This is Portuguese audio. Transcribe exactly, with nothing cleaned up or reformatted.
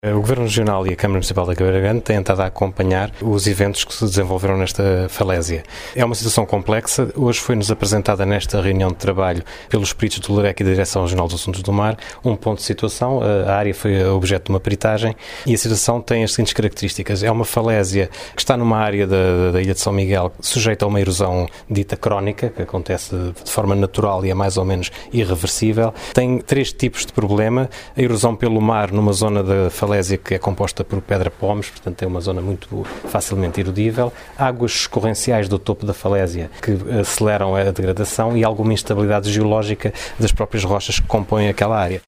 O Governo Regional e a Câmara Municipal da Caveira Grande têm estado a acompanhar os eventos que se desenvolveram nesta falésia. É uma situação complexa. Hoje foi-nos apresentada nesta reunião de trabalho pelos peritos do LUREC e da Direção Regional dos Assuntos do Mar um ponto de situação. A área foi objeto de uma peritagem e a situação tem as seguintes características. É uma falésia que está numa área da, da Ilha de São Miguel sujeita a uma erosão dita crónica, que acontece de forma natural e é mais ou menos irreversível. Tem três tipos de problema. A erosão pelo mar numa zona da falésia que é composta por pedra-pomes, portanto é uma zona muito facilmente erudível, águas escorrenciais do topo da falésia que aceleram a degradação e alguma instabilidade geológica das próprias rochas que compõem aquela área.